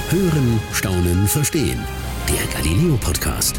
Hören, Staunen, Verstehen. Der Galileo-Podcast.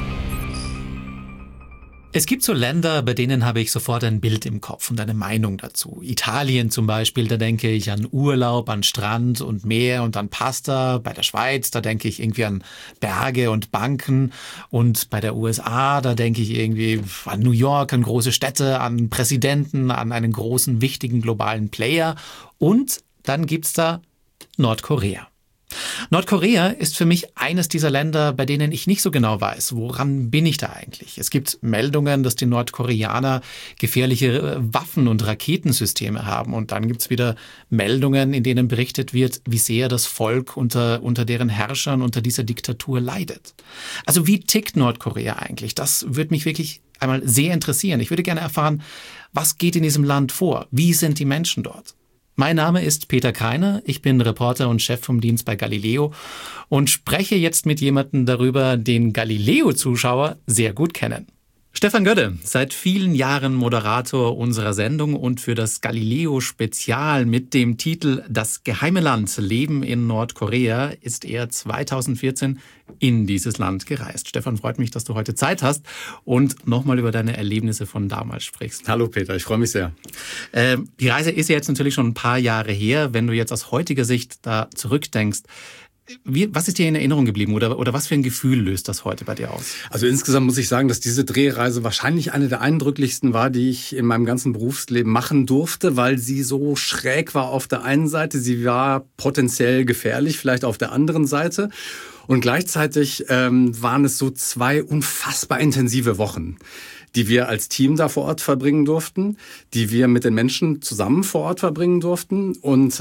Es gibt so Länder, bei denen habe ich sofort ein Bild im Kopf und eine Meinung dazu. Italien zum Beispiel, da denke ich an Urlaub, an Strand und Meer und an Pasta. Bei der Schweiz, da denke ich irgendwie an Berge und Banken. Und bei der USA, da denke ich irgendwie an New York, an große Städte, an Präsidenten, an einen großen, wichtigen globalen Player. Und dann gibt's da Nordkorea. Nordkorea ist für mich eines dieser Länder, bei denen ich nicht so genau weiß, woran bin ich da eigentlich. Es gibt Meldungen, dass die Nordkoreaner gefährliche Waffen- und Raketensysteme haben. Und dann gibt's wieder Meldungen, in denen berichtet wird, wie sehr das Volk unter deren Herrschern, unter dieser Diktatur leidet. Also wie tickt Nordkorea eigentlich? Das würde mich wirklich einmal sehr interessieren. Ich würde gerne erfahren, was geht in diesem Land vor? Wie sind die Menschen dort? Mein Name ist Peter Kreiner, ich bin Reporter und Chef vom Dienst bei Galileo und spreche jetzt mit jemandem darüber, den Galileo-Zuschauer sehr gut kennen. Stefan Gödde, seit vielen Jahren Moderator unserer Sendung und für das Galileo-Spezial mit dem Titel Das geheime Land Leben in Nordkorea ist er 2014 in dieses Land gereist. Stefan, freut mich, dass du heute Zeit hast und nochmal über deine Erlebnisse von damals sprichst. Hallo Peter, ich freue mich sehr. Die Reise ist ja jetzt natürlich schon ein paar Jahre her. Wenn du jetzt aus heutiger Sicht da zurückdenkst, was ist dir in Erinnerung geblieben oder was für ein Gefühl löst das heute bei dir aus? Also insgesamt muss ich sagen, dass diese Drehreise wahrscheinlich eine der eindrücklichsten war, die ich in meinem ganzen Berufsleben machen durfte, weil sie so schräg war auf der einen Seite, sie war potenziell gefährlich, vielleicht auf der anderen Seite. Und gleichzeitig waren es so 2 unfassbar intensive Wochen, die wir als Team da vor Ort verbringen durften, die wir mit den Menschen zusammen vor Ort verbringen durften. Und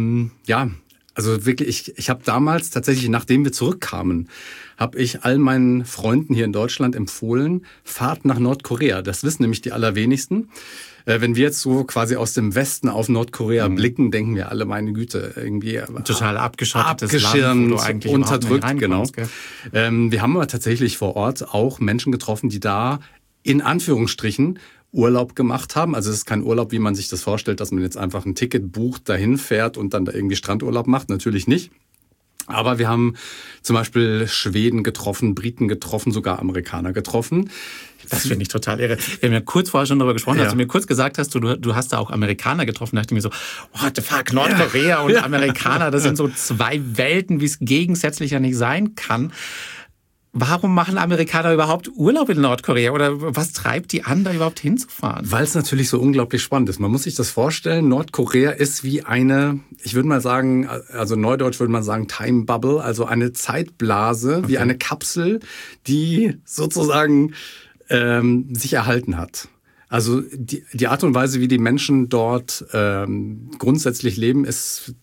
also wirklich, ich habe damals tatsächlich, nachdem wir zurückkamen, habe ich all meinen Freunden hier in Deutschland empfohlen, fahrt nach Nordkorea. Das wissen nämlich die allerwenigsten. Wenn wir jetzt so quasi aus dem Westen auf Nordkorea blicken, denken wir alle, meine Güte, irgendwie total abgeschottetes abgeschirmt, Land, wo du eigentlich unterdrückt, genau. Gell? Wir haben aber tatsächlich vor Ort auch Menschen getroffen, die da in Anführungsstrichen Urlaub gemacht haben. Also es ist kein Urlaub, wie man sich das vorstellt, dass man jetzt einfach ein Ticket bucht, dahin fährt und dann da irgendwie Strandurlaub macht. Natürlich nicht. Aber wir haben zum Beispiel Schweden getroffen, Briten getroffen, sogar Amerikaner getroffen. Das finde ich total irre. Wir haben ja kurz vorher schon darüber gesprochen, Ja. als du mir kurz gesagt hast, du hast da auch Amerikaner getroffen, da dachte ich mir so, what the fuck, Nordkorea und Amerikaner, das sind so 2 Welten, wie es gegensätzlicher nicht sein kann. Warum machen Amerikaner überhaupt Urlaub in Nordkorea? Oder was treibt die an, da überhaupt hinzufahren? Weil es natürlich so unglaublich spannend ist. Man muss sich das vorstellen, Nordkorea ist wie eine, ich würde mal sagen, also neudeutsch würde man sagen Time Bubble, also eine Zeitblase, wie eine Kapsel, die sozusagen sich erhalten hat. Also die Art und Weise, wie die Menschen dort grundsätzlich leben, ist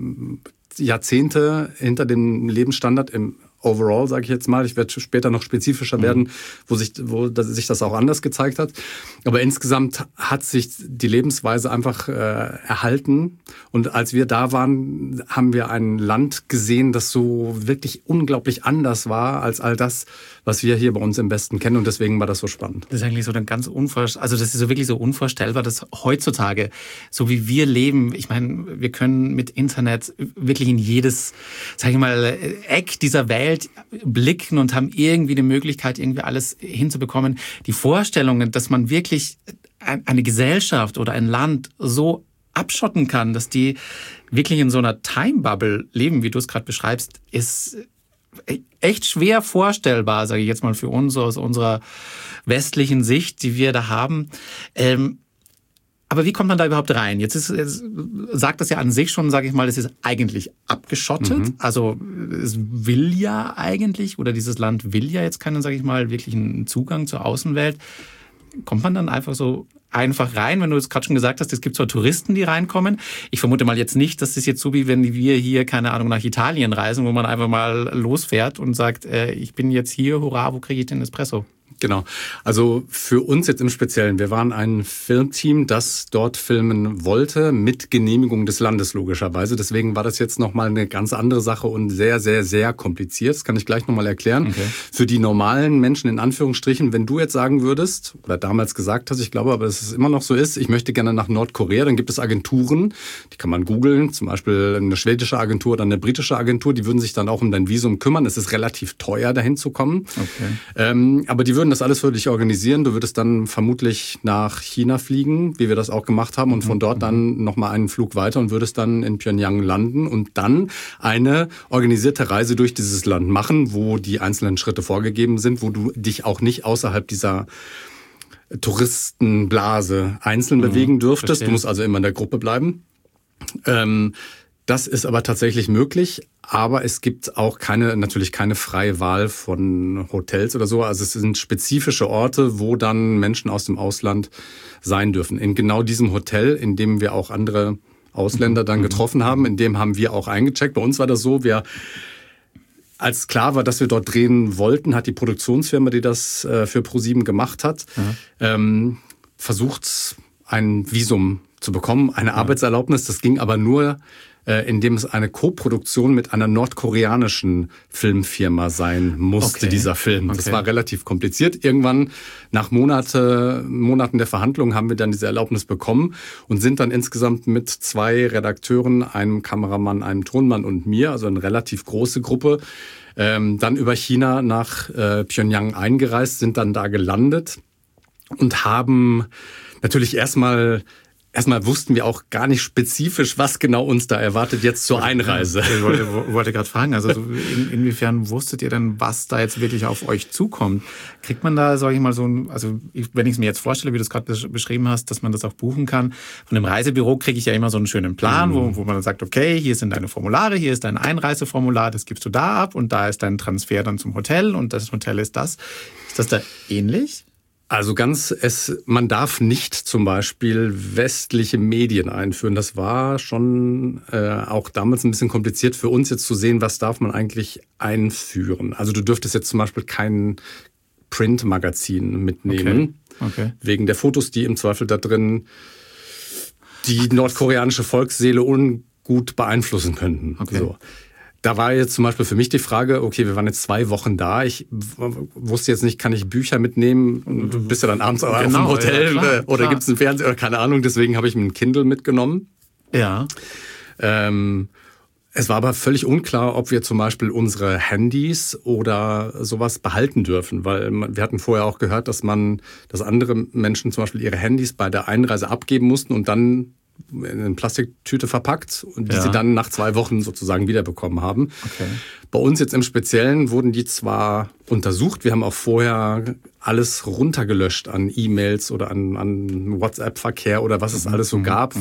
Jahrzehnte hinter dem Lebensstandard im Overall, sage ich jetzt mal. Ich werde später noch spezifischer werden, wo sich das auch anders gezeigt hat. Aber insgesamt hat sich die Lebensweise einfach erhalten. Und als wir da waren, haben wir ein Land gesehen, das so wirklich unglaublich anders war als all das, was wir hier bei uns im Westen kennen. Und deswegen war das so spannend. Das ist eigentlich so dann ganz das ist so wirklich so unvorstellbar, dass heutzutage, so wie wir leben, ich meine, wir können mit Internet wirklich in jedes, sag ich mal, Eck dieser Welt blicken und haben irgendwie die Möglichkeit, irgendwie alles hinzubekommen. Die Vorstellungen, dass man wirklich eine Gesellschaft oder ein Land so abschotten kann, dass die wirklich in so einer Time-Bubble leben, wie du es gerade beschreibst, ist echt schwer vorstellbar, sage ich jetzt mal für uns aus unserer westlichen Sicht, die wir da haben. Aber wie kommt man da überhaupt rein? Jetzt sagt das ja an sich schon, sage ich mal, es ist eigentlich abgeschottet. Also es will ja eigentlich, oder dieses Land will ja jetzt keinen, sage ich mal, wirklichen Zugang zur Außenwelt. Kommt man dann einfach rein, wenn du es gerade schon gesagt hast, es gibt zwar Touristen, die reinkommen. Ich vermute mal jetzt nicht, dass das jetzt so wie wenn wir hier, keine Ahnung, nach Italien reisen, wo man einfach mal losfährt und sagt, ich bin jetzt hier, hurra, wo kriege ich den Espresso? Genau. Also für uns jetzt im Speziellen, wir waren ein Filmteam, das dort filmen wollte, mit Genehmigung des Landes logischerweise. Deswegen war das jetzt nochmal eine ganz andere Sache und sehr, sehr, sehr kompliziert. Das kann ich gleich nochmal erklären. Okay. Für die normalen Menschen in Anführungsstrichen, wenn du jetzt sagen würdest, oder damals gesagt hast, ich glaube aber, dass es immer noch so ist, ich möchte gerne nach Nordkorea, dann gibt es Agenturen, die kann man googeln, zum Beispiel eine schwedische Agentur oder eine britische Agentur, die würden sich dann auch um dein Visum kümmern. Es ist relativ teuer, dahin zu kommen. Okay. Aber die würden das alles für dich organisieren. Du würdest dann vermutlich nach China fliegen, wie wir das auch gemacht haben, und von dort dann nochmal einen Flug weiter und würdest dann in Pyongyang landen und dann eine organisierte Reise durch dieses Land machen, wo die einzelnen Schritte vorgegeben sind, wo du dich auch nicht außerhalb dieser Touristenblase einzeln bewegen dürftest. Verstehe. Du musst also immer in der Gruppe bleiben. Das ist aber tatsächlich möglich, aber es gibt auch natürlich keine freie Wahl von Hotels oder so. Also es sind spezifische Orte, wo dann Menschen aus dem Ausland sein dürfen. In genau diesem Hotel, in dem wir auch andere Ausländer dann getroffen haben, in dem haben wir auch eingecheckt. Bei uns war das so, als klar war, dass wir dort drehen wollten, hat die Produktionsfirma, die das für ProSieben gemacht hat, versucht, ein Visum zu bekommen, eine Arbeitserlaubnis. Das ging aber nur, indem es eine Koproduktion mit einer nordkoreanischen Filmfirma sein musste, dieser Film. Okay. Das war relativ kompliziert. Irgendwann, nach Monaten der Verhandlungen, haben wir dann diese Erlaubnis bekommen und sind dann insgesamt mit 2 Redakteuren, einem Kameramann, einem Tonmann und mir, also eine relativ große Gruppe, dann über China nach Pyongyang eingereist, sind dann da gelandet und haben natürlich erstmal wussten wir auch gar nicht spezifisch, was genau uns da erwartet jetzt zur Einreise. Ich wollte gerade fragen, also inwiefern wusstet ihr denn, was da jetzt wirklich auf euch zukommt? Kriegt man da, sage ich mal, wenn ich es mir jetzt vorstelle, wie du es gerade beschrieben hast, dass man das auch buchen kann. Von dem Reisebüro kriege ich ja immer so einen schönen Plan, wo man dann sagt, okay, hier sind deine Formulare, hier ist dein Einreiseformular, das gibst du da ab und da ist dein Transfer dann zum Hotel und das Hotel ist das. Ist das da ähnlich? Also man darf nicht zum Beispiel westliche Medien einführen. Das war schon auch damals ein bisschen kompliziert für uns jetzt zu sehen, was darf man eigentlich einführen. Also du dürftest jetzt zum Beispiel kein Printmagazin mitnehmen, okay. Wegen der Fotos, die im Zweifel da drin die nordkoreanische Volksseele ungut beeinflussen könnten. Okay. So. Da war jetzt zum Beispiel für mich die Frage, okay, wir waren jetzt 2 Wochen da. Ich wusste jetzt nicht, kann ich Bücher mitnehmen? Du bist ja dann abends auf dem Hotel oder gibt's einen Fernseher oder keine Ahnung. Deswegen habe ich mir ein Kindle mitgenommen. Ja. Es war aber völlig unklar, ob wir zum Beispiel unsere Handys oder sowas behalten dürfen, weil wir hatten vorher auch gehört, dass andere Menschen zum Beispiel ihre Handys bei der Einreise abgeben mussten und dann in eine Plastiktüte verpackt und die sie dann nach 2 Wochen sozusagen wiederbekommen haben. Okay. Bei uns jetzt im Speziellen wurden die zwar untersucht, wir haben auch vorher alles runtergelöscht an E-Mails oder an WhatsApp-Verkehr oder was es alles so gab,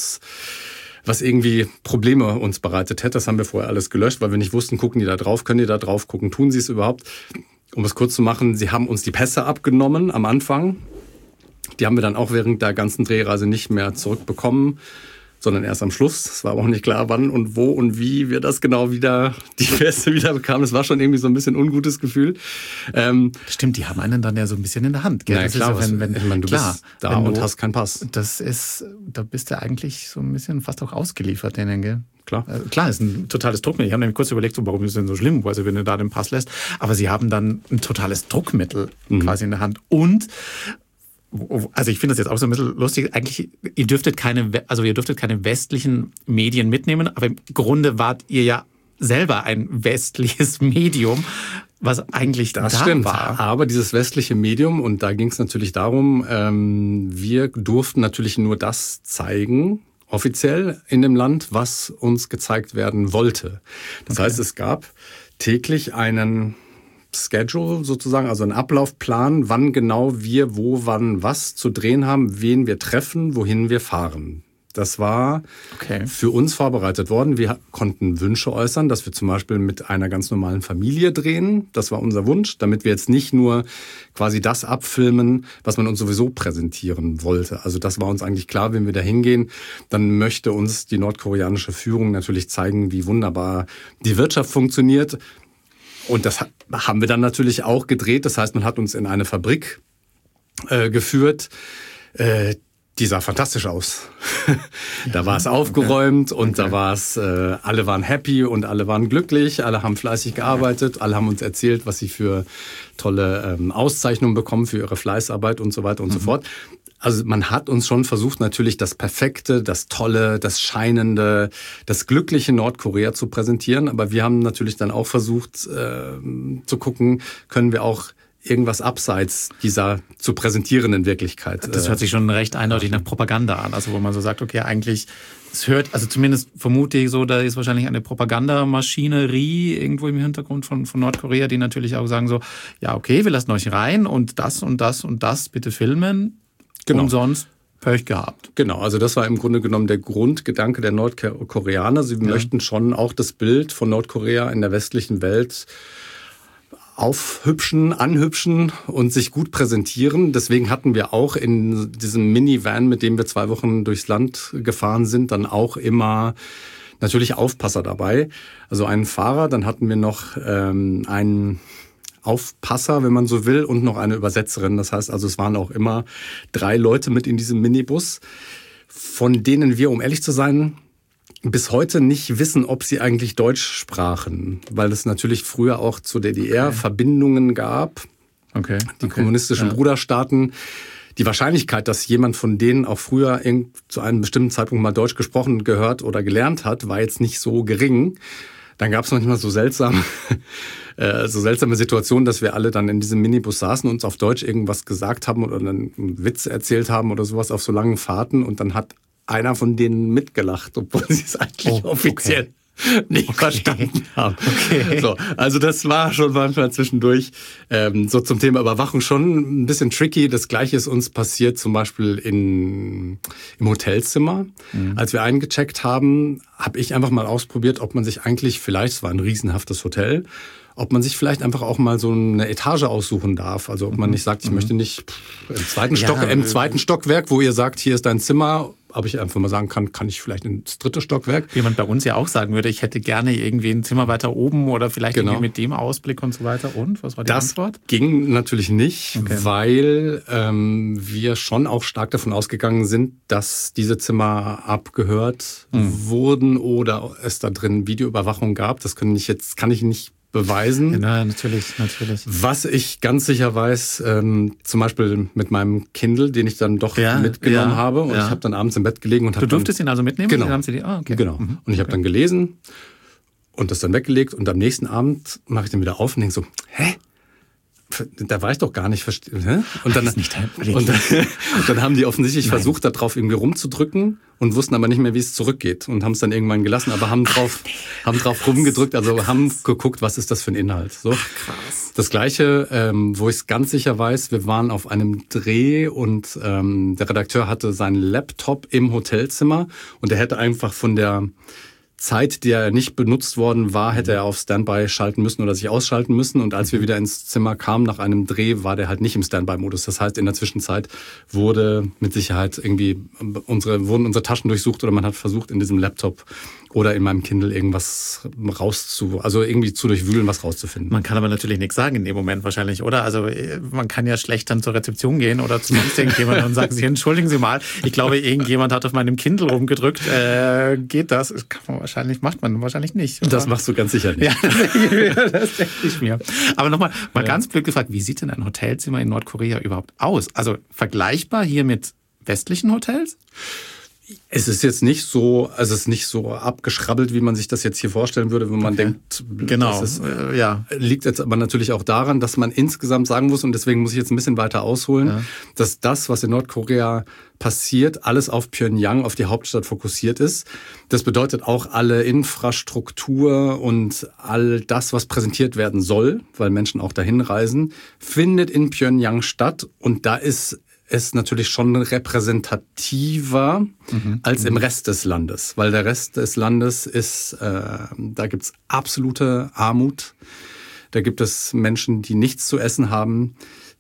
was irgendwie Probleme uns bereitet hätte. Das haben wir vorher alles gelöscht, weil wir nicht wussten, gucken die da drauf, können die da drauf gucken, tun sie es überhaupt? Um es kurz zu machen, sie haben uns die Pässe abgenommen am Anfang. Die haben wir dann auch während der ganzen Drehreise nicht mehr zurückbekommen, sondern erst am Schluss. Es war aber auch nicht klar, wann und wo und wie wir das genau die Pässe wieder bekamen. Das war schon irgendwie so ein bisschen ein ungutes Gefühl. Stimmt, die haben einen dann ja so ein bisschen in der Hand. Gell? Ja, klar, ist ja, du bist da und hast keinen Pass. Da bist du eigentlich so ein bisschen fast auch ausgeliefert denen, gell? Klar. Klar, ist ein totales Druckmittel. Ich habe nämlich kurz überlegt, warum ist es denn so schlimm, also wenn du da den Pass lässt. Aber sie haben dann ein totales Druckmittel quasi in der Hand. Und also ich finde das jetzt auch so ein bisschen lustig. Eigentlich, ihr dürftet keine westlichen Medien mitnehmen, aber im Grunde wart ihr ja selber ein westliches Medium, was eigentlich das da stimmt. war. Aber dieses westliche Medium, und da ging es natürlich darum, wir durften natürlich nur das zeigen, offiziell in dem Land, was uns gezeigt werden wollte. Das heißt, es gab täglich einen Schedule sozusagen, also einen Ablaufplan, wann genau wir wo, wann was zu drehen haben, wen wir treffen, wohin wir fahren. Das war für uns vorbereitet worden. Wir konnten Wünsche äußern, dass wir zum Beispiel mit einer ganz normalen Familie drehen. Das war unser Wunsch, damit wir jetzt nicht nur quasi das abfilmen, was man uns sowieso präsentieren wollte. Also das war uns eigentlich klar, wenn wir da hingehen, dann möchte uns die nordkoreanische Führung natürlich zeigen, wie wunderbar die Wirtschaft funktioniert. Und das haben wir dann natürlich auch gedreht. Das heißt, man hat uns in eine Fabrik geführt. Die sah fantastisch aus. Da war es aufgeräumt und da war es, alle waren happy und alle waren glücklich, alle haben fleißig gearbeitet, alle haben uns erzählt, was sie für tolle Auszeichnungen bekommen für ihre Fleißarbeit und so weiter und so fort. Also man hat uns schon versucht, natürlich das Perfekte, das Tolle, das Scheinende, das glückliche Nordkorea zu präsentieren. Aber wir haben natürlich dann auch versucht zu gucken, können wir auch irgendwas abseits dieser zu präsentierenden Wirklichkeit. Das hört sich schon recht eindeutig nach Propaganda an. Also wo man so sagt, okay, eigentlich, es hört, also zumindest vermute ich so, da ist wahrscheinlich eine Propagandamaschinerie irgendwo im Hintergrund von Nordkorea, die natürlich auch sagen so, ja okay, wir lassen euch rein und das und das und das bitte filmen. Genau. Und sonst Pech gehabt. Genau, also das war im Grunde genommen der Grundgedanke der Nordkoreaner. Sie möchten schon auch das Bild von Nordkorea in der westlichen Welt aufhübschen, anhübschen und sich gut präsentieren. Deswegen hatten wir auch in diesem Minivan, mit dem wir 2 Wochen durchs Land gefahren sind, dann auch immer natürlich Aufpasser dabei. Also einen Fahrer, dann hatten wir noch einen Aufpasser, wenn man so will, und noch eine Übersetzerin. Das heißt also, es waren auch immer 3 Leute mit in diesem Minibus, von denen wir, um ehrlich zu sein, bis heute nicht wissen, ob sie eigentlich Deutsch sprachen, weil es natürlich früher auch zur DDR Verbindungen gab. Die kommunistischen Bruderstaaten. Die Wahrscheinlichkeit, dass jemand von denen auch früher zu einem bestimmten Zeitpunkt mal Deutsch gesprochen, gehört oder gelernt hat, war jetzt nicht so gering. Dann gab es manchmal so seltsame Situationen, dass wir alle dann in diesem Minibus saßen und uns auf Deutsch irgendwas gesagt haben oder einen Witz erzählt haben oder sowas auf so langen Fahrten und dann hat einer von denen mitgelacht, obwohl sie es eigentlich offiziell nicht verstanden haben. So, also das war schon manchmal zwischendurch so zum Thema Überwachung schon ein bisschen tricky. Das Gleiche ist uns passiert zum Beispiel im Hotelzimmer. Als wir eingecheckt haben, habe ich einfach mal ausprobiert, ob man sich eigentlich vielleicht, es war ein riesenhaftes Hotel, ob man sich vielleicht einfach auch mal so eine Etage aussuchen darf. Also ob man nicht sagt, ich möchte nicht im zweiten Stockwerk, wo ihr sagt, hier ist dein Zimmer, aber ich einfach mal sagen kann ich vielleicht ins 3. Stockwerk. Wie man bei uns ja auch sagen würde, ich hätte gerne irgendwie ein Zimmer weiter oben oder vielleicht irgendwie mit dem Ausblick und so weiter. Und was war die Antwort? Das ging natürlich nicht, weil wir schon auch stark davon ausgegangen sind, dass diese Zimmer abgehört wurden oder es da drin Videoüberwachung gab. Das kann ich nicht beweisen. Ja, natürlich. Was ich ganz sicher weiß, zum Beispiel mit meinem Kindle, den ich dann doch mitgenommen habe. Und ich habe dann abends im Bett gelegen und habe. Du durftest ihn also mitnehmen? Genau. Haben Sie die? Genau. Und ich habe dann gelesen und das dann weggelegt. Und am nächsten Abend mache ich den wieder auf und denke so, hä? Da war ich doch gar nicht. Und dann haben die offensichtlich versucht, da drauf irgendwie rumzudrücken und wussten aber nicht mehr, wie es zurückgeht und haben es dann irgendwann gelassen, aber haben drauf rumgedrückt, also haben geguckt, was ist das für ein Inhalt. So. Krass. Das Gleiche, wo ich es ganz sicher weiß, wir waren auf einem Dreh und der Redakteur hatte seinen Laptop im Hotelzimmer und er hätte einfach von der Zeit, die er nicht benutzt worden war, hätte er auf Standby schalten müssen oder sich ausschalten müssen. Und als wir wieder ins Zimmer kamen nach einem Dreh, war der halt nicht im Standby-Modus. Das heißt, in der Zwischenzeit wurde mit Sicherheit irgendwie wurden unsere Taschen durchsucht oder man hat versucht, in diesem Laptop oder in meinem Kindle irgendwas irgendwie zu durchwühlen, was rauszufinden. Man kann aber natürlich nichts sagen in dem Moment wahrscheinlich, oder? Also man kann ja schlecht dann zur Rezeption gehen oder zu sonst irgendjemandem und sagen, Sie, entschuldigen Sie mal, ich glaube, irgendjemand hat auf meinem Kindle rumgedrückt. Geht das? Macht man wahrscheinlich nicht. Oder? Das machst du ganz sicher nicht. Ja, das denke ich mir. Aber nochmal, ganz blöd gefragt, wie sieht denn ein Hotelzimmer in Nordkorea überhaupt aus? Also vergleichbar hier mit westlichen Hotels? Es ist jetzt nicht so, also es ist nicht so abgeschrabbelt, wie man sich das jetzt hier vorstellen würde, wenn man denkt, genau, liegt jetzt aber natürlich auch daran, dass man insgesamt sagen muss, und deswegen muss ich jetzt ein bisschen weiter ausholen, dass das, was in Nordkorea passiert, alles auf Pjöngjang, auf die Hauptstadt fokussiert ist. Das bedeutet auch alle Infrastruktur und all das, was präsentiert werden soll, weil Menschen auch dahin reisen, findet in Pjöngjang statt und da ist es natürlich schon repräsentativer als im Rest des Landes, weil der Rest des Landes ist, da gibt's absolute Armut, da gibt es Menschen, die nichts zu essen haben,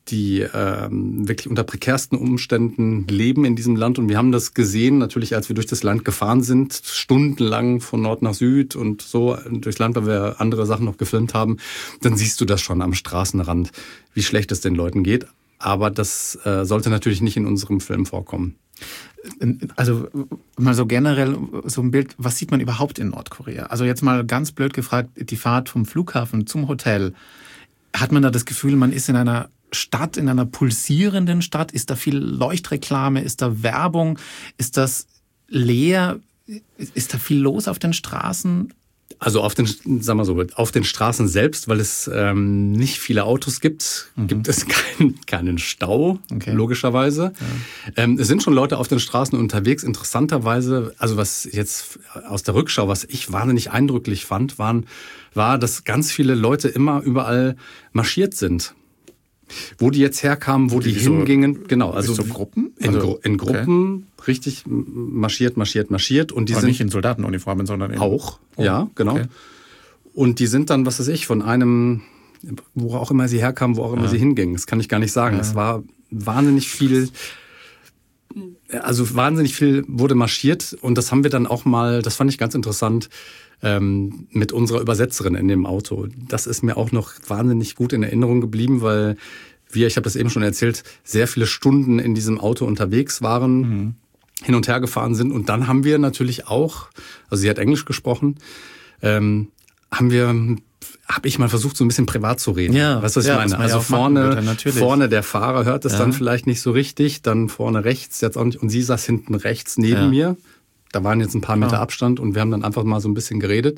die wirklich unter prekärsten Umständen leben in diesem Land. Und wir haben das gesehen, natürlich, als wir durch das Land gefahren sind, stundenlang von Nord nach Süd und so durchs Land, weil wir andere Sachen noch gefilmt haben. Dann siehst du das schon am Straßenrand, wie schlecht es den Leuten geht. Aber das sollte natürlich nicht in unserem Film vorkommen. Also mal so generell so ein Bild, was sieht man überhaupt in Nordkorea? Also jetzt mal ganz blöd gefragt, die Fahrt vom Flughafen zum Hotel. Hat man da das Gefühl, man ist in einer Stadt, in einer pulsierenden Stadt? Ist da viel Leuchtreklame? Ist da Werbung? Ist das leer? Ist da viel los auf den Straßen? Also auf den Straßen selbst, weil es nicht viele Autos gibt, gibt es keinen Stau, logischerweise. Ja. Es sind schon Leute auf den Straßen unterwegs. Interessanterweise, also was jetzt aus der Rückschau, was ich wahnsinnig eindrücklich fand, war, dass ganz viele Leute immer überall marschiert sind. Wo die jetzt herkamen, wo die hingingen, genau. Also so Gruppen? In Gruppen, richtig marschiert. Und die aber sind nicht in Soldatenuniformen, sondern in... Auch, ja, genau. Okay. Und die sind dann, was weiß ich, von einem, wo auch immer sie herkamen, wo auch immer sie hingingen. Das kann ich gar nicht sagen. Es war wahnsinnig viel... Also wahnsinnig viel wurde marschiert und das haben wir dann auch mal, das fand ich ganz interessant, mit unserer Übersetzerin in dem Auto. Das ist mir auch noch wahnsinnig gut in Erinnerung geblieben, weil wir, ich habe das eben schon erzählt, sehr viele Stunden in diesem Auto unterwegs waren, hin und her gefahren sind. Und dann haben wir natürlich auch, also sie hat Englisch gesprochen, habe ich mal versucht, so ein bisschen privat zu reden. Ja, weißt du, was ich meine? Also vorne der Fahrer hört es dann vielleicht nicht so richtig, dann vorne rechts jetzt auch nicht. Und sie saß hinten rechts neben mir. Da waren jetzt ein paar Meter Abstand und wir haben dann einfach mal so ein bisschen geredet.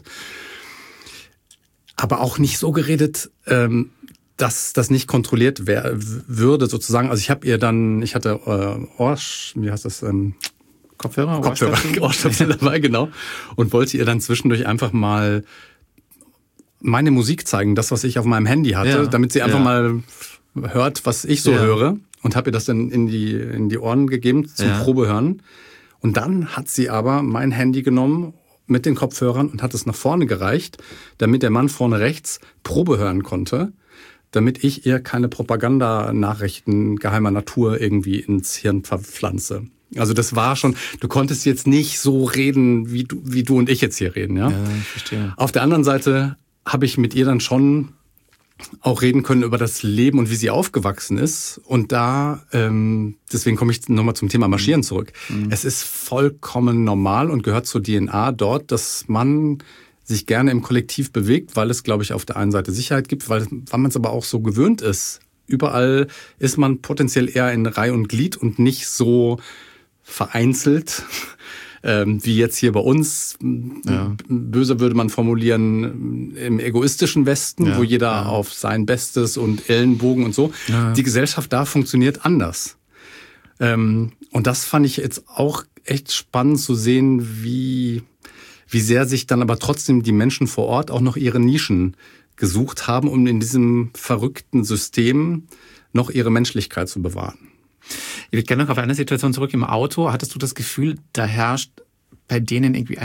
Aber auch nicht so geredet, dass das nicht kontrolliert würde sozusagen. Also ich hatte Kopfhörer, Ohrstöpsel dabei, genau. Und wollte ihr dann zwischendurch einfach mal meine Musik zeigen, das, was ich auf meinem Handy hatte, damit sie einfach mal hört, was ich so höre. Und habe ihr das dann in die Ohren gegeben zum Probehören. Und dann hat sie aber mein Handy genommen mit den Kopfhörern und hat es nach vorne gereicht, damit der Mann vorne rechts Probe hören konnte, damit ich ihr keine Propagandanachrichten geheimer Natur irgendwie ins Hirn verpflanze. Also das war schon, du konntest jetzt nicht so reden, wie du und ich jetzt hier reden. Ja, ich verstehe. Auf der anderen Seite habe ich mit ihr dann schon auch reden können über das Leben und wie sie aufgewachsen ist. Und da, deswegen komme ich nochmal zum Thema Marschieren zurück. Es ist vollkommen normal und gehört zur DNA dort, dass man sich gerne im Kollektiv bewegt, weil es, glaube ich, auf der einen Seite Sicherheit gibt, weil man es aber auch so gewöhnt ist. Überall ist man potenziell eher in Reih und Glied und nicht so vereinzelt, wie jetzt hier bei uns. Böse würde man formulieren, im egoistischen Westen, wo jeder auf sein Bestes und Ellenbogen und so. Ja. Die Gesellschaft da funktioniert anders. Und das fand ich jetzt auch echt spannend zu sehen, wie sehr sich dann aber trotzdem die Menschen vor Ort auch noch ihre Nischen gesucht haben, um in diesem verrückten System noch ihre Menschlichkeit zu bewahren. Ich würde gerne noch auf eine Situation zurück im Auto. Hattest du das Gefühl, da herrscht bei denen irgendwie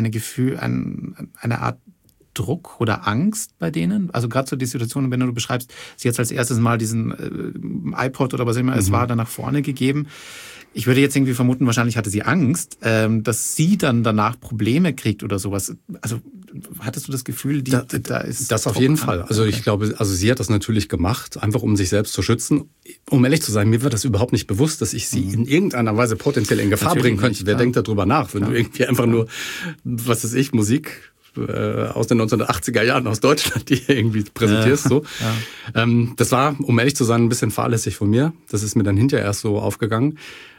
eine Art Druck oder Angst bei denen? Also gerade so die Situation, wenn du beschreibst, sie hat als erstes mal diesen iPod oder was immer es war, dann nach vorne gegeben. Ich würde jetzt irgendwie vermuten, wahrscheinlich hatte sie Angst, dass sie dann danach Probleme kriegt oder sowas. Also hattest du das Gefühl, da ist das auf jeden Fall. Also ich glaube, sie hat das natürlich gemacht, einfach um sich selbst zu schützen. Um ehrlich zu sein, mir war das überhaupt nicht bewusst, dass ich sie in irgendeiner Weise potenziell in Gefahr bringen könnte. Wer denkt darüber nach, wenn du irgendwie einfach nur, was weiß ich, Musik aus den 1980er Jahren aus Deutschland, die irgendwie präsentierst. So. Ja. Das war, um ehrlich zu sein, ein bisschen fahrlässig von mir. Das ist mir dann hinterher erst so aufgegangen.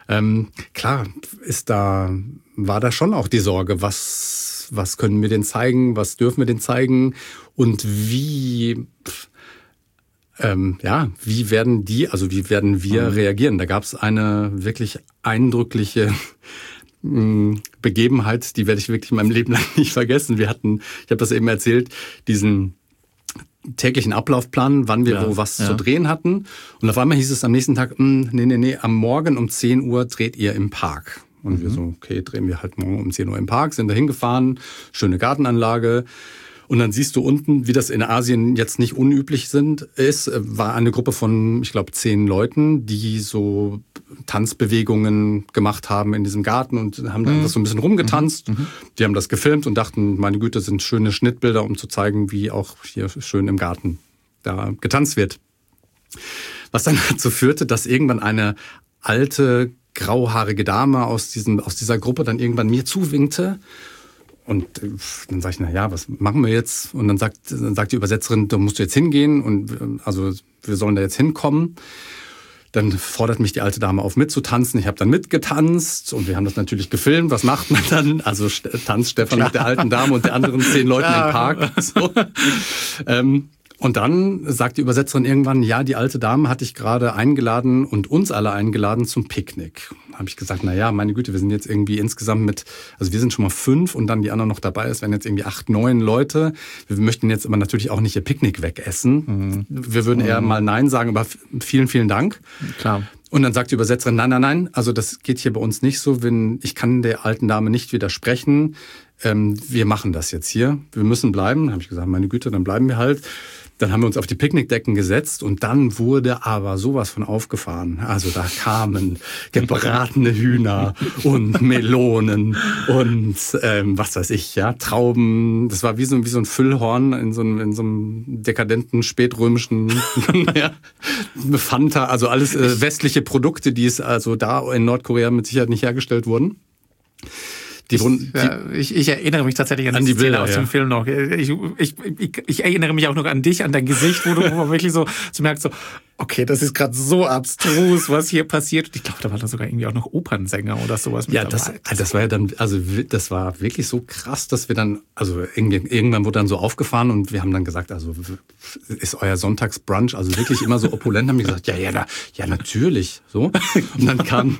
Klar, war da schon auch die Sorge, was können wir denn zeigen, was dürfen wir denn zeigen und wie werden wir reagieren? Da gab es eine wirklich eindrückliche Begebenheit, die werde ich wirklich in meinem Leben lang nicht vergessen. Ich habe das eben erzählt, diesen täglichen Ablaufplan, wann wir wo was zu drehen hatten. Und auf einmal hieß es am nächsten Tag, nee, am Morgen um 10 Uhr dreht ihr im Park. Und wir so, okay, drehen wir halt morgen um 10 Uhr im Park, sind da hingefahren, schöne Gartenanlage. Und dann siehst du unten, wie das in Asien jetzt nicht unüblich ist, war eine Gruppe von, ich glaube, 10 Leuten, die so Tanzbewegungen gemacht haben in diesem Garten und haben dann das so ein bisschen rumgetanzt. Die haben das gefilmt und dachten, meine Güte, sind schöne Schnittbilder, um zu zeigen, wie auch hier schön im Garten da getanzt wird. Was dann dazu führte, dass irgendwann eine alte, grauhaarige Dame aus dieser Gruppe dann irgendwann mir zuwinkte. Und dann sage ich, na ja, was machen wir jetzt? Und dann sagt die Übersetzerin, da musst du jetzt hingehen und also wir sollen da jetzt hinkommen. Dann fordert mich die alte Dame auf, mitzutanzen. Ich habe dann mitgetanzt und wir haben das natürlich gefilmt. Was macht man dann? Also tanzt Stefan mit der alten Dame und der anderen 10 Leuten im Park. So. Und dann sagt die Übersetzerin irgendwann, ja, die alte Dame hat dich gerade eingeladen und uns alle eingeladen zum Picknick. Da habe ich gesagt, na ja, meine Güte, wir sind jetzt irgendwie insgesamt also wir sind schon mal 5 und dann die anderen noch dabei. Es werden jetzt irgendwie 8, 9 Leute. Wir möchten jetzt aber natürlich auch nicht ihr Picknick wegessen. Wir würden eher mal Nein sagen, aber vielen, vielen Dank. Klar. Und dann sagt die Übersetzerin, nein, also das geht hier bei uns nicht so. Ich kann der alten Dame nicht widersprechen. Wir machen das jetzt hier. Wir müssen bleiben. Dann habe ich gesagt, meine Güte, dann bleiben wir halt. Dann haben wir uns auf die Picknickdecken gesetzt und dann wurde aber sowas von aufgefahren. Also da kamen gebratene Hühner und Melonen und was weiß ich, ja, Trauben. Das war wie so ein Füllhorn in so einem dekadenten spätrömischen Fanta, also alles westliche Produkte, die es also da in Nordkorea mit Sicherheit nicht hergestellt wurden. Ich erinnere mich tatsächlich an die Bilder aus dem Film noch. Ich erinnere mich auch noch an dich, an dein Gesicht, wo du wirklich so merkst, so, okay, das ist gerade so abstrus, was hier passiert. Und ich glaube, da war da sogar irgendwie auch noch Opernsänger oder sowas mit dabei. Das war ja dann, also das war wirklich so krass, dass wir dann, also irgendwann wurde dann so aufgefahren und wir haben dann gesagt, also ist euer Sonntagsbrunch also wirklich immer so opulent? Haben die gesagt, ja, natürlich, so. Und dann kam,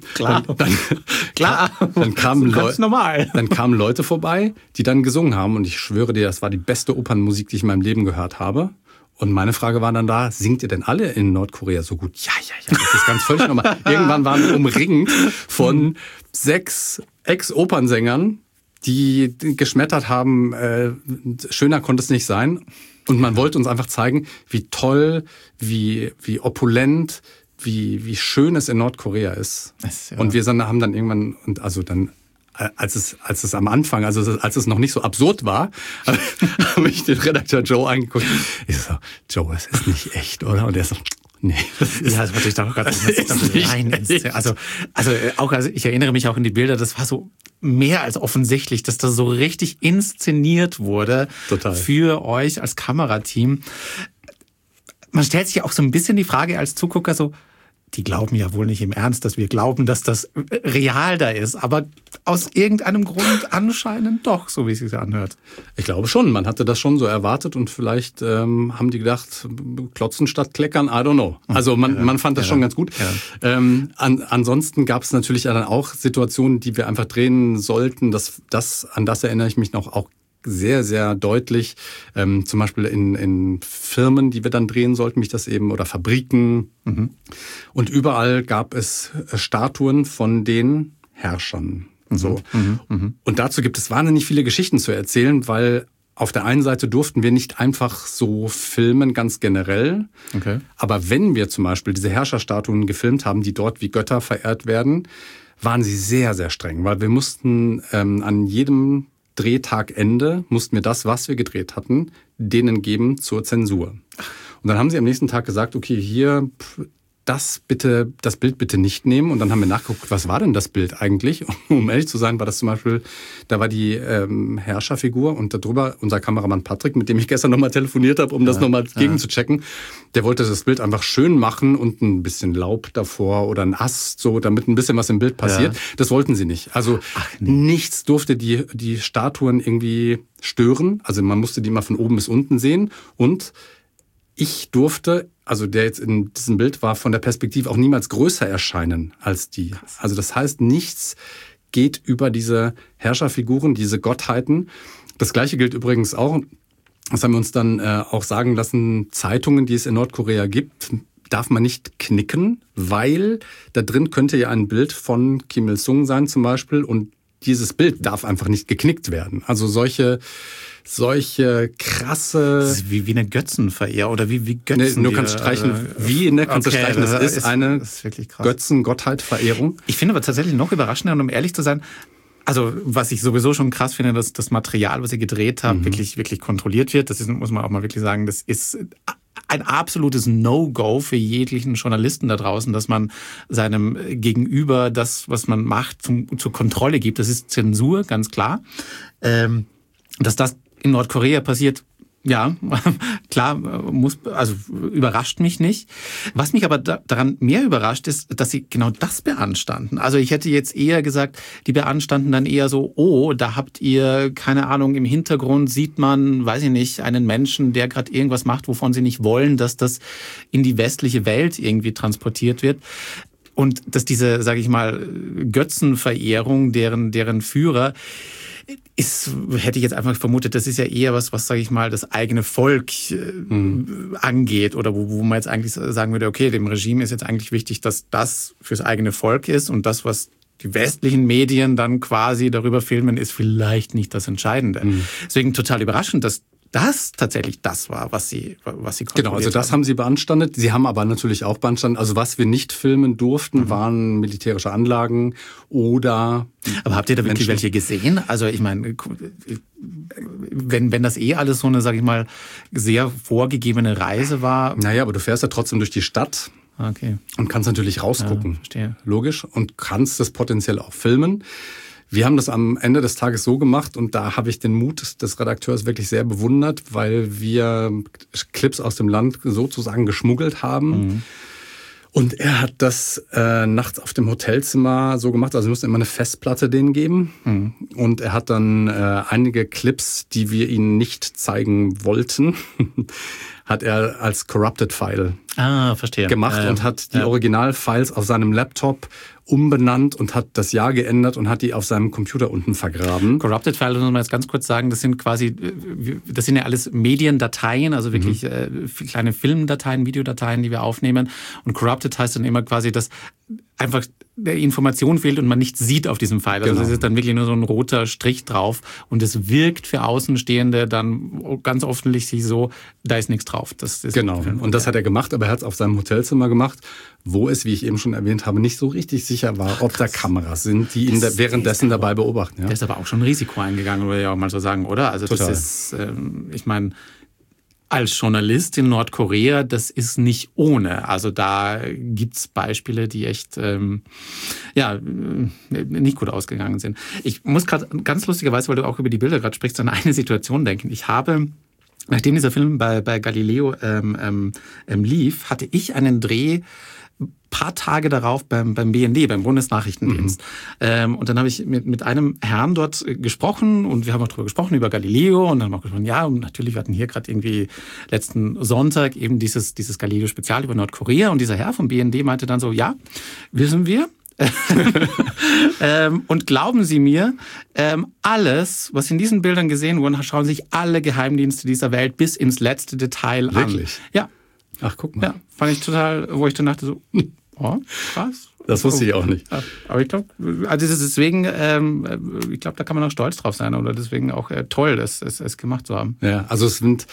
dann kamen ganz normal. Dann kamen Leute vorbei, die dann gesungen haben und ich schwöre dir, das war die beste Opernmusik, die ich in meinem Leben gehört habe. Und meine Frage war dann da, singt ihr denn alle in Nordkorea so gut? Ja, das ist ganz völlig normal. Irgendwann waren wir umringt von 6 Ex-Opernsängern, die geschmettert haben, schöner konnte es nicht sein. Und man wollte uns einfach zeigen, wie toll, wie opulent, wie schön es in Nordkorea ist. Und wir haben dann irgendwann, und also dann, als es am Anfang, also als es noch nicht so absurd war, habe ich den Redakteur Joe angeguckt. Ich so, Joe, es ist nicht echt, oder? Und er so, nee. Das wollte ich doch gerade rein. Also ich erinnere mich auch an die Bilder, das war so mehr als offensichtlich, dass das so richtig inszeniert wurde. Total. Für euch als Kamerateam. Man stellt sich auch so ein bisschen die Frage als Zugucker so, die glauben ja wohl nicht im Ernst, dass wir glauben, dass das real da ist. Aber aus irgendeinem Grund anscheinend doch, so wie es sich anhört. Ich glaube schon. Man hatte das schon so erwartet und vielleicht haben die gedacht, klotzen statt kleckern, I don't know. Also man fand das schon ganz gut. Ja. Ansonsten gab es natürlich dann auch Situationen, die wir einfach drehen sollten. An das erinnere ich mich noch auch sehr, sehr deutlich. Zum Beispiel in Firmen, die wir dann drehen sollten, oder Fabriken. Und überall gab es Statuen von den Herrschern. So. Und dazu gibt es wahnsinnig viele Geschichten zu erzählen, weil auf der einen Seite durften wir nicht einfach so filmen, ganz generell. Okay. Aber wenn wir zum Beispiel diese Herrscherstatuen gefilmt haben, die dort wie Götter verehrt werden, waren sie sehr, sehr streng, weil wir mussten an jedem Drehtagende mussten wir das, was wir gedreht hatten, denen geben zur Zensur. Und dann haben sie am nächsten Tag gesagt, okay, hier das Bild bitte nicht nehmen. Und dann haben wir nachgeguckt, was war denn das Bild eigentlich? Um ehrlich zu sein, war das zum Beispiel, da war die Herrscherfigur und darüber unser Kameramann Patrick, mit dem ich gestern nochmal telefoniert habe, um das nochmal gegenzuchecken. Der wollte das Bild einfach schön machen und ein bisschen Laub davor oder ein Ast, so, damit ein bisschen was im Bild passiert. Ja. Das wollten sie nicht. Also nichts durfte die Statuen irgendwie stören. Also man musste die mal von oben bis unten sehen. Und ich durfte, also der jetzt in diesem Bild war, von der Perspektive auch niemals größer erscheinen als die. Also das heißt, nichts geht über diese Herrscherfiguren, diese Gottheiten. Das Gleiche gilt übrigens auch, das haben wir uns dann auch sagen lassen, Zeitungen, die es in Nordkorea gibt, darf man nicht knicken, weil da drin könnte ja ein Bild von Kim Il-sung sein zum Beispiel und dieses Bild darf einfach nicht geknickt werden. Also solche krasse... Das ist wie eine Götzenverehrung oder wie Götzen. Nee, nur kannst streichen, kannst du streichen, das ist eine Götzen-Gottheit-Verehrung. Ich finde aber tatsächlich noch überraschender, und um ehrlich zu sein, also was ich sowieso schon krass finde, dass das Material, was ihr gedreht habt, wirklich kontrolliert wird. Das ist, muss man auch mal wirklich sagen, das ist ein absolutes No-Go für jeglichen Journalisten da draußen, dass man seinem Gegenüber das, was man macht, zur Kontrolle gibt. Das ist Zensur, ganz klar. Dass das in Nordkorea passiert, ja, klar, überrascht mich nicht. Was mich aber daran mehr überrascht, ist, dass sie genau das beanstanden. Also ich hätte jetzt eher gesagt, die beanstanden dann eher so, oh, da habt ihr, keine Ahnung, im Hintergrund sieht man, weiß ich nicht, einen Menschen, der gerade irgendwas macht, wovon sie nicht wollen, dass das in die westliche Welt irgendwie transportiert wird. Und dass diese, sage ich mal, Götzenverehrung, deren Führer hätte ich jetzt einfach vermutet, das ist ja eher was sage ich mal, das eigene Volk angeht oder wo man jetzt eigentlich sagen würde, okay, dem Regime ist jetzt eigentlich wichtig, dass das fürs eigene Volk ist und das, was die westlichen Medien dann quasi darüber filmen, ist vielleicht nicht das Entscheidende. Deswegen total überraschend, dass das tatsächlich das war, was sie kontrolliert Genau, also das haben sie beanstandet. Sie haben aber natürlich auch beanstandet, also was wir nicht filmen durften, waren militärische Anlagen oder... Aber habt ihr da wirklich welche gesehen? Also ich meine, wenn das alles so eine, sag ich mal, sehr vorgegebene Reise war... Naja, aber du fährst ja trotzdem durch die Stadt. Okay. Und kannst natürlich rausgucken. Ja, verstehe. Logisch. Und kannst das potenziell auch filmen. Wir haben das am Ende des Tages so gemacht und da habe ich den Mut des Redakteurs wirklich sehr bewundert, weil wir Clips aus dem Land sozusagen geschmuggelt haben. Und er hat das nachts auf dem Hotelzimmer so gemacht, also wir mussten immer eine Festplatte denen geben. Und er hat dann einige Clips, die wir ihnen nicht zeigen wollten, hat er als Corrupted File gemacht und hat die Originalfiles auf seinem Laptop umbenannt und hat das Jahr geändert und hat die auf seinem Computer unten vergraben. Corrupted File, muss man jetzt ganz kurz sagen, das sind ja alles Mediendateien, also wirklich kleine Filmdateien, Videodateien, die wir aufnehmen. Und Corrupted heißt dann immer quasi, dass einfach der Information fehlt und man nichts sieht auf diesem File. Also es ist dann wirklich nur so ein roter Strich drauf und es wirkt für Außenstehende dann ganz offensichtlich so, da ist nichts drauf. Das ist und das hat er gemacht, aber er hat es auf seinem Hotelzimmer gemacht, wo es, wie ich eben schon erwähnt habe, nicht so richtig sicher war, ob da Kameras sind, die ihn währenddessen dabei beobachten. Ja? Der ist aber auch schon ein Risiko eingegangen, würde ich auch mal so sagen, oder? Also Total. Das ist, ich meine, als Journalist in Nordkorea, das ist nicht ohne. Also da gibt's Beispiele, die echt nicht gut ausgegangen sind. Ich muss gerade ganz lustigerweise, weil du auch über die Bilder gerade sprichst, an eine Situation denken. Ich habe, nachdem dieser Film bei Galileo lief, hatte ich einen Dreh paar Tage darauf beim BND, beim Bundesnachrichtendienst. Und dann habe ich mit einem Herrn dort gesprochen und wir haben auch darüber gesprochen, über Galileo und dann haben wir auch gesprochen, ja, und natürlich, wir hatten hier gerade irgendwie letzten Sonntag eben dieses Galileo-Spezial über Nordkorea und dieser Herr vom BND meinte dann so, ja, wissen wir. Und glauben Sie mir, alles, was in diesen Bildern gesehen wurde, schauen sich alle Geheimdienste dieser Welt bis ins letzte Detail an. Wirklich? Ja. Ach, guck mal. Ja, fand ich total, wo ich dann dachte so, oh, krass. Das wusste ich auch nicht. Ja, aber ich glaube, also deswegen, ich glaube, da kann man auch stolz drauf sein oder deswegen auch toll, es gemacht zu haben. Ja, also es sind,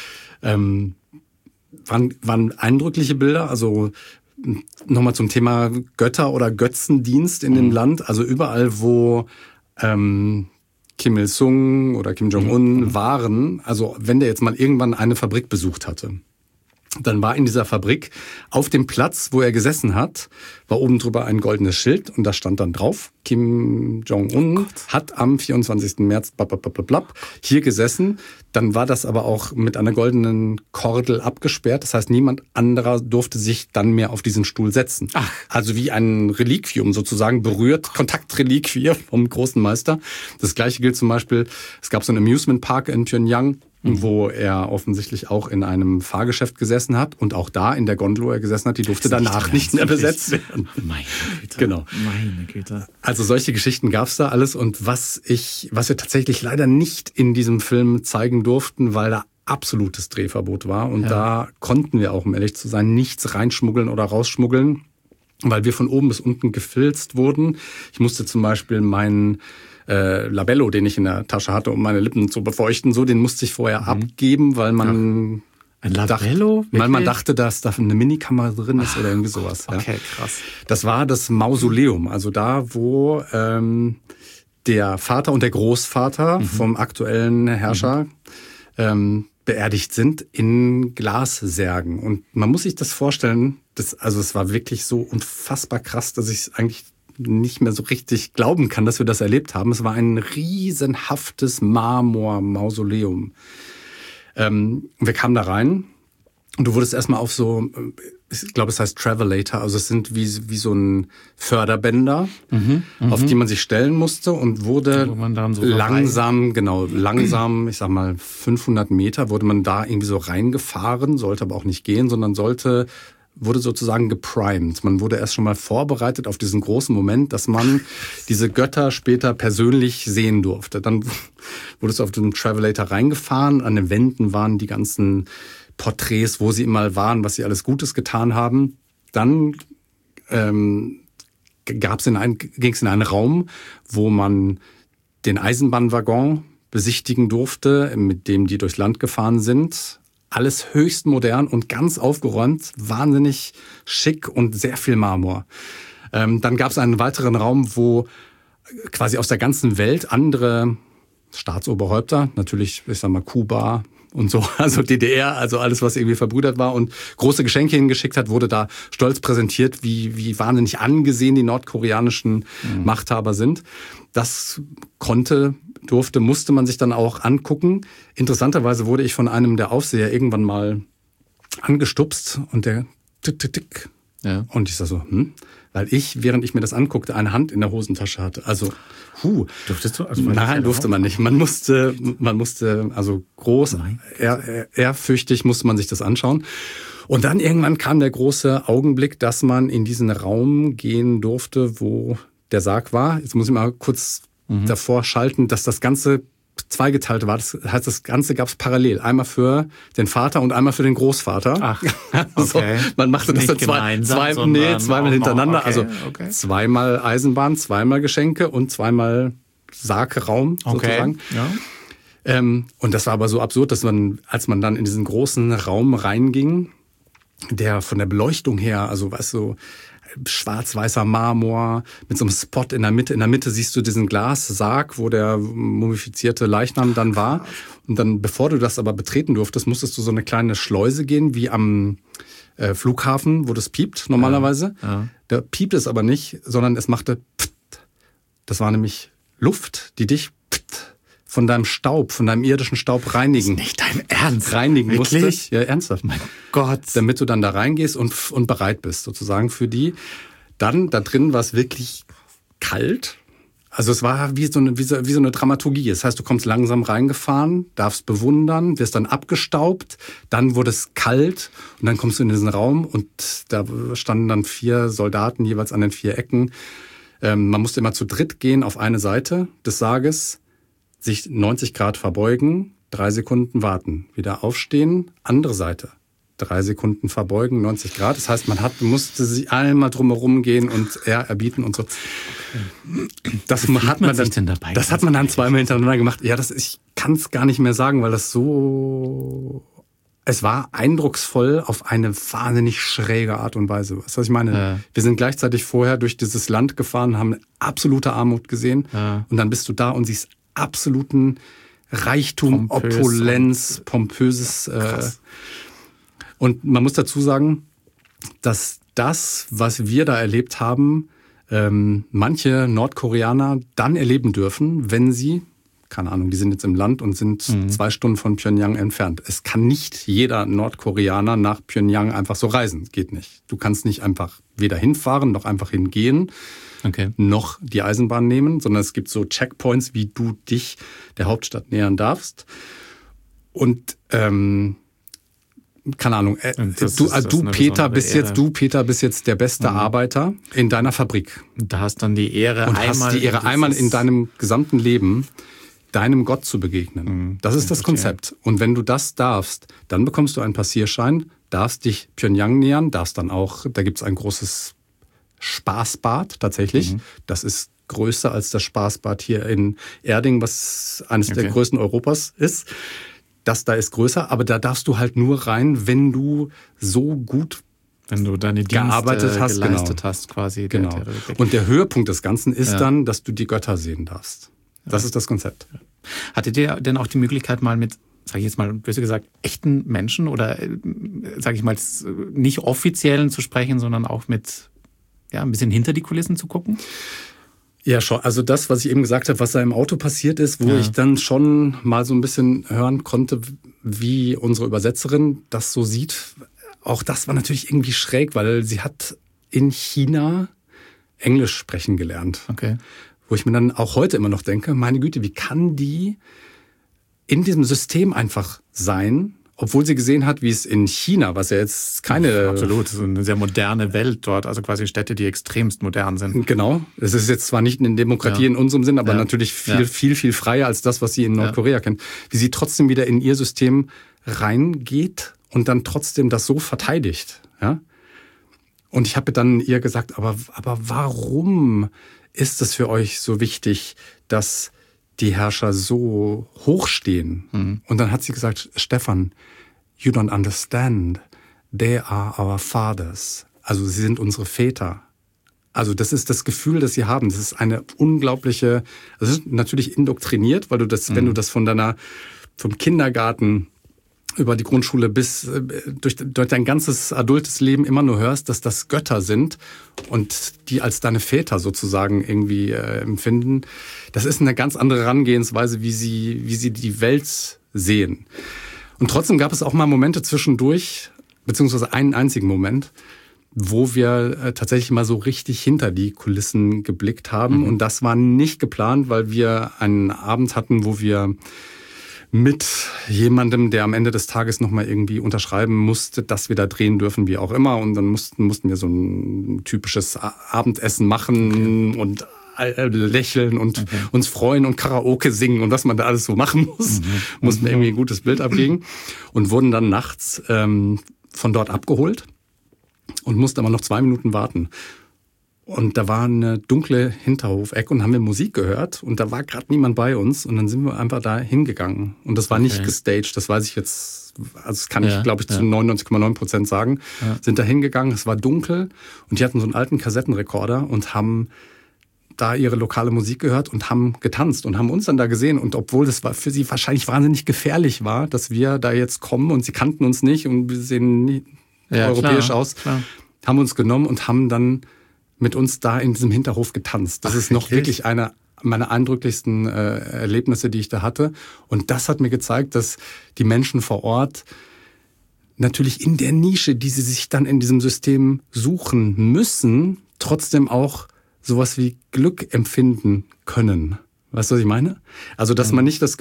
waren eindrückliche Bilder, also nochmal zum Thema Götter- oder Götzendienst in dem Land, also überall, wo Kim Il-sung oder Kim Jong-un waren, also wenn der jetzt mal irgendwann eine Fabrik besucht hatte, dann war in dieser Fabrik auf dem Platz, wo er gesessen hat, war oben drüber ein goldenes Schild und da stand dann drauf, Kim Jong-un hat am 24. März hier gesessen. Dann war das aber auch mit einer goldenen Kordel abgesperrt. Das heißt, niemand anderer durfte sich dann mehr auf diesen Stuhl setzen. Ach. Also wie ein Reliquium sozusagen berührt, Kontaktreliquie vom großen Meister. Das Gleiche gilt zum Beispiel, es gab so einen Amusement Park in Pyongyang, wo er offensichtlich auch in einem Fahrgeschäft gesessen hat und auch da in der Gondel, wo er gesessen hat, die durfte danach nicht mehr besetzt werden. Meine Güte. Genau. Meine Güte. Also solche Geschichten gab's da alles und was wir tatsächlich leider nicht in diesem Film zeigen durften, weil da absolutes Drehverbot war und da konnten wir auch, um ehrlich zu sein, nichts reinschmuggeln oder rausschmuggeln. weil wir von oben bis unten gefilzt wurden. Ich musste zum Beispiel meinen Labello, den ich in der Tasche hatte, um meine Lippen zu befeuchten, den musste ich vorher abgeben, weil man ein Labello? Weil man dachte, dass da eine Minikamera drin ist oder irgendwie sowas. Okay, krass. Das war das Mausoleum, also da, wo der Vater und der Großvater vom aktuellen Herrscher beerdigt sind in Glassärgen. Und man muss sich das vorstellen, es war wirklich so unfassbar krass, dass ich es eigentlich nicht mehr so richtig glauben kann, dass wir das erlebt haben. Es war ein riesenhaftes Marmor-Mausoleum. Wir kamen da rein und du wurdest erstmal auf so, ich glaube, es heißt Travelator, also es sind wie so ein Förderbänder, auf die man sich stellen musste und wurde so langsam, ich sag mal 500 Meter, wurde man da irgendwie so reingefahren, sollte aber auch nicht gehen, sondern wurde sozusagen geprimed. Man wurde erst schon mal vorbereitet auf diesen großen Moment, dass man diese Götter später persönlich sehen durfte. Dann wurdest du auf den Travelator reingefahren. An den Wänden waren die ganzen Porträts, wo sie immer waren, was sie alles Gutes getan haben. Dann ging es in einen Raum, wo man den Eisenbahnwaggon besichtigen durfte, mit dem die durchs Land gefahren sind. Alles höchst modern und ganz aufgeräumt, wahnsinnig schick und sehr viel Marmor. Dann gab es einen weiteren Raum, wo quasi aus der ganzen Welt andere Staatsoberhäupter, natürlich, ich sag mal Kuba und so, also DDR, also alles, was irgendwie verbrüdert war und große Geschenke hingeschickt hat, wurde da stolz präsentiert, wie wahnsinnig angesehen die nordkoreanischen Machthaber sind. Das musste man sich dann auch angucken. Interessanterweise wurde ich von einem der Aufseher irgendwann mal angestupst und der tick. Ja. Und ich sag so, weil ich, während ich mir das anguckte, eine Hand in der Hosentasche hatte. Also, Durftest du? Also nein, durfte man nicht. Man musste, also groß, ehrfürchtig musste man sich das anschauen. Und dann irgendwann kam der große Augenblick, dass man in diesen Raum gehen durfte, wo der Sarg war. Jetzt muss ich mal kurz davor schalten, dass das Ganze zweigeteilt war. Das heißt, das Ganze gab es parallel. Einmal für den Vater und einmal für den Großvater. Ach, okay. So, man machte das dann zweimal hintereinander. Okay, also zweimal Eisenbahn, zweimal Geschenke und zweimal Sargraum sozusagen. Ja. Und das war aber so absurd, dass als man dann in diesen großen Raum reinging, der von der Beleuchtung her, also weißt du, schwarz-weißer Marmor mit so einem Spot in der Mitte. In der Mitte siehst du diesen Glassarg, wo der mumifizierte Leichnam dann war. Und dann, bevor du das aber betreten durftest, musstest du so eine kleine Schleuse gehen, wie am Flughafen, wo das piept normalerweise. Ja. Da piept es aber nicht, sondern es machte pft. Das war nämlich Luft, die dich von deinem Staub, von deinem irdischen Staub reinigen. Das ist nicht dein Ernst? Reinigen Wirklich? musstest. Ja, ernsthaft. Mein Gott. Damit du dann da reingehst und bereit bist, sozusagen für die. Dann, da drin war es wirklich kalt. Also es war wie so eine Dramaturgie. Das heißt, du kommst langsam reingefahren, darfst bewundern, wirst dann abgestaubt, dann wurde es kalt und dann kommst du in diesen Raum und da standen dann 4 Soldaten jeweils an den 4 Ecken. Man musste immer zu dritt gehen auf eine Seite des Sarges, sich 90 Grad verbeugen, 3 Sekunden warten, wieder aufstehen, andere Seite, 3 Sekunden verbeugen, 90 Grad. Das heißt, musste sich einmal drumherum gehen und erbieten und so. Das hat man dann zweimal hintereinander gemacht. Ja, ich kann es gar nicht mehr sagen, weil es war eindrucksvoll auf eine wahnsinnig schräge Art und Weise. Weißt du, was ich meine? Ja. Wir sind gleichzeitig vorher durch dieses Land gefahren, haben absolute Armut gesehen und dann bist du da und siehst absoluten Reichtum, Opulenz, pompöses. Und man muss dazu sagen, dass das, was wir da erlebt haben, manche Nordkoreaner dann erleben dürfen, wenn sie, keine Ahnung, die sind jetzt im Land und sind 2 Stunden von Pyongyang entfernt. Es kann nicht jeder Nordkoreaner nach Pyongyang einfach so reisen. Geht nicht. Du kannst nicht einfach weder hinfahren noch einfach hingehen. Okay. Noch die Eisenbahn nehmen, sondern es gibt so Checkpoints, wie du dich der Hauptstadt nähern darfst. Und keine Ahnung, du Peter bist jetzt der beste Arbeiter in deiner Fabrik. Da hast dann die Ehre einmal in deinem gesamten Leben deinem Gott zu begegnen. Das ist das Konzept. Und wenn du das darfst, dann bekommst du einen Passierschein, darfst dich Pyongyang nähern, darfst dann auch, da gibt's ein großes Spaßbad tatsächlich. Das ist größer als das Spaßbad hier in Erding, was eines der größten Europas ist. Das da ist größer, aber da darfst du halt nur rein, wenn du so gut wenn du deine gearbeitet hast, geleistet hast quasi. Genau. Und der Höhepunkt des Ganzen ist dann, dass du die Götter sehen darfst. Das ist das Konzept. Hattet ihr denn auch die Möglichkeit mal mit, sage ich jetzt mal böse gesagt, echten Menschen oder sage ich mal nicht offiziellen zu sprechen, sondern auch mit ein bisschen hinter die Kulissen zu gucken? Ja, schon. Also das, was ich eben gesagt habe, was da im Auto passiert ist, wo ich dann schon mal so ein bisschen hören konnte, wie unsere Übersetzerin das so sieht. Auch das war natürlich irgendwie schräg, weil sie hat in China Englisch sprechen gelernt. Okay. Wo ich mir dann auch heute immer noch denke, meine Güte, wie kann die in diesem System einfach sein, obwohl sie gesehen hat, wie es in China, was ja jetzt keine... Absolut, so eine sehr moderne Welt dort, also quasi Städte, die extremst modern sind. Genau, es ist jetzt zwar nicht eine Demokratie in unserem Sinn, aber natürlich viel freier als das, was sie in Nordkorea kennt. Wie sie trotzdem wieder in ihr System reingeht und dann trotzdem das so verteidigt. Ja? Und ich habe dann ihr gesagt, aber warum ist es für euch so wichtig, dass die Herrscher so hoch stehen? Und dann hat sie gesagt, Stefan, you don't understand. They are our fathers. Also sie sind unsere Väter. Also das ist das Gefühl, das sie haben. Das ist eine unglaubliche, das ist natürlich indoktriniert, weil du das, wenn du das vom Kindergarten über die Grundschule bis durch dein ganzes adultes Leben immer nur hörst, dass das Götter sind und die als deine Väter sozusagen irgendwie empfinden. Das ist eine ganz andere Herangehensweise, wie sie die Welt sehen. Und trotzdem gab es auch mal Momente zwischendurch, beziehungsweise einen einzigen Moment, wo wir tatsächlich mal so richtig hinter die Kulissen geblickt haben. Und das war nicht geplant, weil wir einen Abend hatten, wo wir mit jemandem, der am Ende des Tages nochmal irgendwie unterschreiben musste, dass wir da drehen dürfen, wie auch immer. Und dann mussten wir so ein typisches Abendessen machen und lächeln und uns freuen und Karaoke singen und was man da alles so machen muss. Mussten wir irgendwie ein gutes Bild abgeben und wurden dann nachts von dort abgeholt und mussten aber noch 2 Minuten warten. Und da war eine dunkle Hinterhofecke und haben wir Musik gehört und da war gerade niemand bei uns und dann sind wir einfach da hingegangen. Und das war nicht gestaged, das weiß ich jetzt, also das kann ich glaube ich zu 99,9% sagen. Sind da hingegangen, es war dunkel und die hatten so einen alten Kassettenrekorder und haben da ihre lokale Musik gehört und haben getanzt und haben uns dann da gesehen. Und obwohl das für sie wahrscheinlich wahnsinnig gefährlich war, dass wir da jetzt kommen und sie kannten uns nicht und wir sehen nie europäisch aus, haben uns genommen und haben dann mit uns da in diesem Hinterhof getanzt. Das ist noch wirklich einer meiner eindrücklichsten Erlebnisse, die ich da hatte. Und das hat mir gezeigt, dass die Menschen vor Ort natürlich in der Nische, die sie sich dann in diesem System suchen müssen, trotzdem auch sowas wie Glück empfinden können. Weißt du, was ich meine? Also, dass man nicht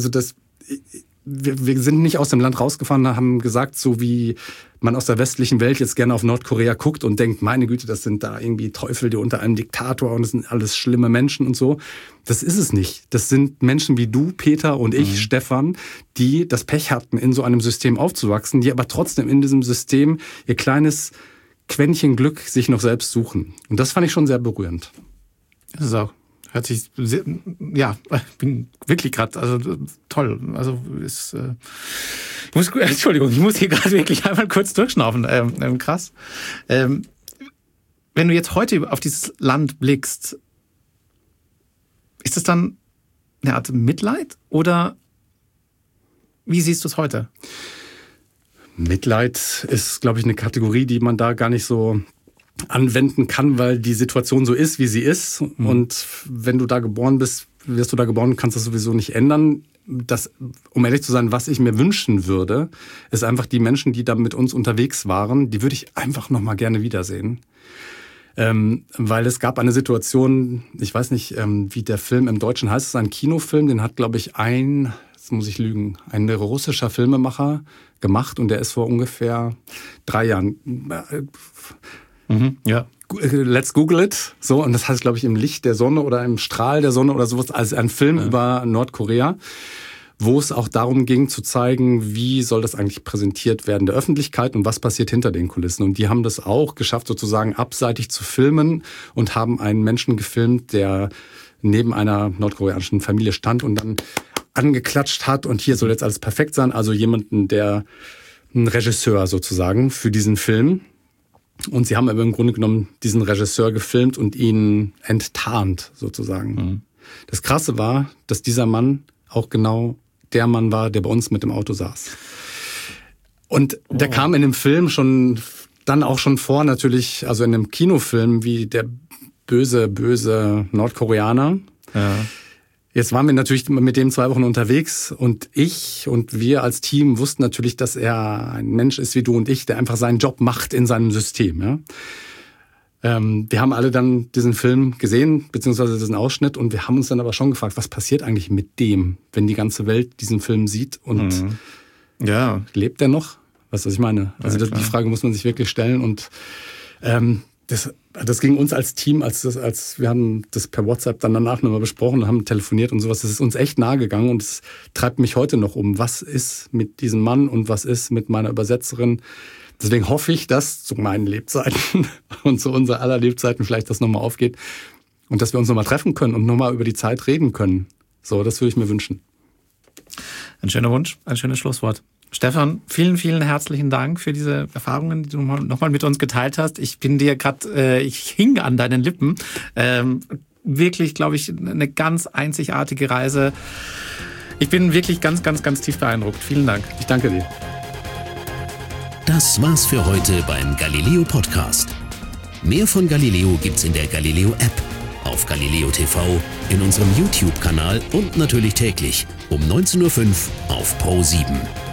wir sind nicht aus dem Land rausgefahren, haben gesagt, so wie man aus der westlichen Welt jetzt gerne auf Nordkorea guckt und denkt, meine Güte, das sind da irgendwie Teufel, die unter einem Diktator und das sind alles schlimme Menschen und so. Das ist es nicht. Das sind Menschen wie du, Peter und ich, Stefan, die das Pech hatten, in so einem System aufzuwachsen, die aber trotzdem in diesem System ihr kleines Quäntchen Glück sich noch selbst suchen. Und das fand ich schon sehr berührend. Das ist auch, hört sich sehr, bin wirklich gerade, also toll. Also ist, Entschuldigung, ich muss hier gerade wirklich einmal kurz durchschnaufen. Krass. Wenn du jetzt heute auf dieses Land blickst, ist das dann eine Art Mitleid oder wie siehst du es heute? Mitleid ist, glaube ich, eine Kategorie, die man da gar nicht so anwenden kann, weil die Situation so ist, wie sie ist. Und wenn du da geboren bist, wirst du da geboren, kannst das sowieso nicht ändern. Das, um ehrlich zu sein, was ich mir wünschen würde, ist einfach die Menschen, die da mit uns unterwegs waren, die würde ich einfach noch mal gerne wiedersehen. Weil es gab eine Situation, ich weiß nicht, wie der Film im Deutschen heißt, es ist ein Kinofilm, den hat, glaube ich, jetzt muss ich lügen, ein russischer Filmemacher gemacht und der ist vor ungefähr 3 Jahren. Let's Google it. So, und das heißt, glaube ich, im Licht der Sonne oder im Strahl der Sonne oder sowas, also ein Film über Nordkorea, wo es auch darum ging zu zeigen, wie soll das eigentlich präsentiert werden der Öffentlichkeit und was passiert hinter den Kulissen. Und die haben das auch geschafft, sozusagen abseitig zu filmen und haben einen Menschen gefilmt, der neben einer nordkoreanischen Familie stand und dann angeklatscht hat und hier soll jetzt alles perfekt sein. Also jemanden, ein Regisseur sozusagen für diesen Film. Und sie haben aber im Grunde genommen diesen Regisseur gefilmt und ihn enttarnt sozusagen. Mhm. Das Krasse war, dass dieser Mann auch genau der Mann war, der bei uns mit dem Auto saß. Und der kam in dem Film dann auch schon vor, natürlich, also in einem Kinofilm wie der böse Nordkoreaner. Ja. Jetzt waren wir natürlich mit dem 2 Wochen unterwegs und ich und wir als Team wussten natürlich, dass er ein Mensch ist wie du und ich, der einfach seinen Job macht in seinem System. Ja? Wir haben alle dann diesen Film gesehen, beziehungsweise diesen Ausschnitt, und wir haben uns dann aber schon gefragt, was passiert eigentlich mit dem, wenn die ganze Welt diesen Film sieht und lebt er noch? Weißt du, was ich meine? Also die Frage muss man sich wirklich stellen, und das ging uns als Team, als wir haben das per WhatsApp dann danach nochmal besprochen und haben telefoniert und sowas. Das ist uns echt nahe gegangen und es treibt mich heute noch um. Was ist mit diesem Mann und was ist mit meiner Übersetzerin? Deswegen hoffe ich, dass zu meinen Lebzeiten und zu unser aller Lebzeiten vielleicht das nochmal aufgeht und dass wir uns nochmal treffen können und nochmal über die Zeit reden können. So, das würde ich mir wünschen. Ein schöner Wunsch, ein schönes Schlusswort. Stefan, vielen, vielen herzlichen Dank für diese Erfahrungen, die du nochmal mit uns geteilt hast. Ich bin dir gerade, ich hing an deinen Lippen. Wirklich, glaube ich, eine ganz einzigartige Reise. Ich bin wirklich ganz, ganz, ganz tief beeindruckt. Vielen Dank. Ich danke dir. Das war's für heute beim Galileo Podcast. Mehr von Galileo gibt's in der Galileo App, auf Galileo TV, in unserem YouTube-Kanal und natürlich täglich um 19:05 Uhr auf Pro7.